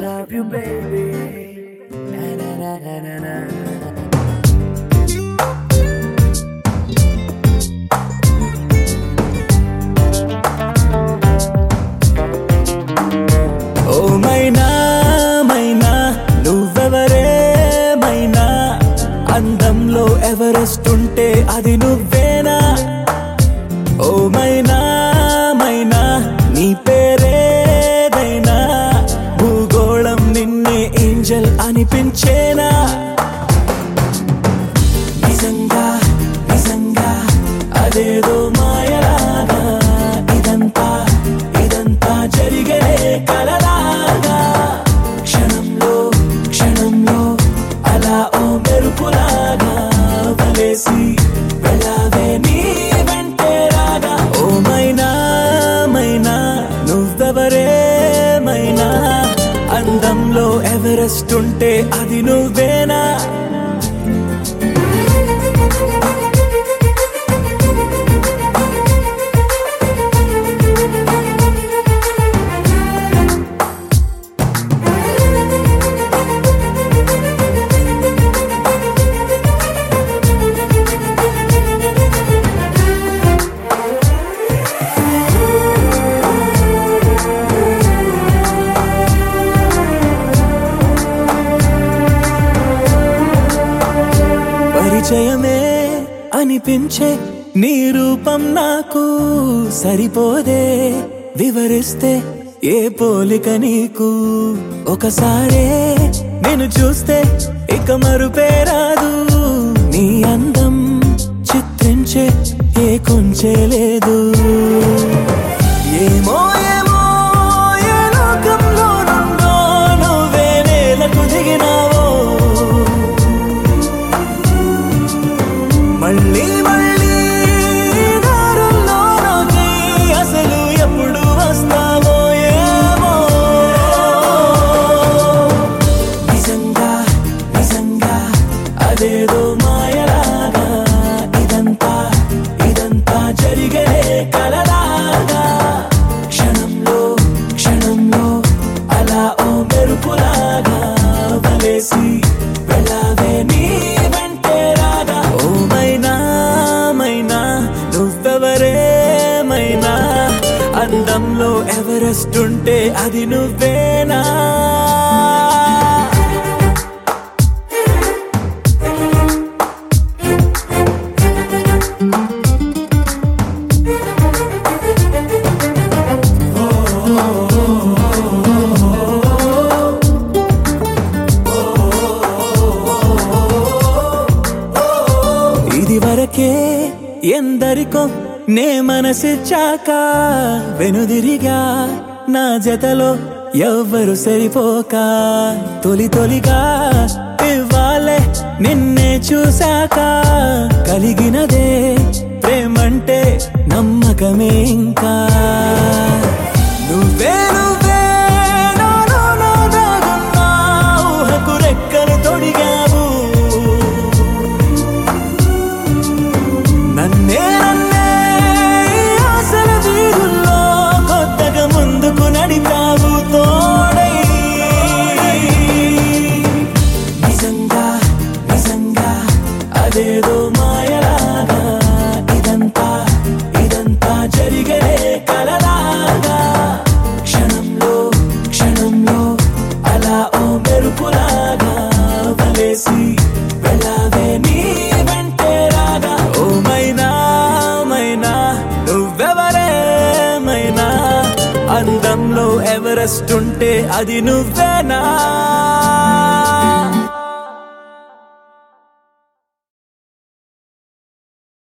love you, baby. Na na na na na na. ఓ మైనా మైనా నువ్వెవరే మైనా అందంలో Everest ఉంటే అది నువ్వేనా ఓ మైనా మైనా నీ పేరేదైనా భూగోళం నిన్నే ఏంజల్ అనిపించేనా నిజంగా నిజంగా అదేదో మాయలాగా ఇదంతా ఇదంతా జరిగేదే కలలాగా క్షణంలో క్షణంలో అలా ఓ మెరుపులాగా వలేసి వెళ్ళావే నీ వెంటే రాగా ఓ మైనా మైనా నువ్వెవరే మైనా అందంలో ఎవరెస్ట్ ఉంటే అది నువ్వేనా పరిచయమే అనిపించే నీ రూపం నాకు సరిపోదే వివరిస్తే ఏ పోలిక నీకు ఒకసారే నేను చూస్తే ఇక మరుపే రాదు నీ అందం చిత్రించే ఏ కొంచె లేదు ఏమో ఏమో ఏ లోకంలో నుండో నువ్వే నేలకు దిగినావో మళ్ళీ మళ్ళీ దారుల్లోకి అసలు ఎప్పుడు వస్తావో ఏమో నిజంగా నిజంగా అదేదో మాయలాగా ఇదంతా ఇదంతా జరిగేదే కలలాగా క్షణంలో క్షణంలో అలా ఓ మెరుపులాగా వలేసి వెళ్ళావే నీ వెంటే రాగా ఓ మైనా మైనా నువ్వెవరే మైనా అందంలో ఎవరెస్ట్ ఉంటే అది నువ్వేనా ఇది వరకే ఎందరికో నే మనసిచ్చాక వెనుదిరిగా నా జతలో ఎవ్వరు సరిపోక తొలి తొలిగా ఇవ్వాలే నిన్నే చూశాక కలిగినదే ప్రేమంటే నమ్మకమే ఇంకా నువ్వే నువ్వే నాలో నా దాగున్నా ఊహకు రెక్కలు తొడిగావు నన్నే నన్నే ఆశల వీధుల్లో కొత్తగా ముందుకు నడిపావు తోడై నిజంగా నిజంగా అదేదో మాయలాగా ఇదంతా ఇదంతా జరిగేదే కలలాగా క్షణంలో క్షణంలో అలా ఓ మెరుపులాగా వలేసి వెళ్ళావే నీ వెంటే రాగా ఓ మైనా మైనా నువ్వెవరే మైనా అందంలో ఎవరెస్ట్ ఉంటే అది నువ్వేనా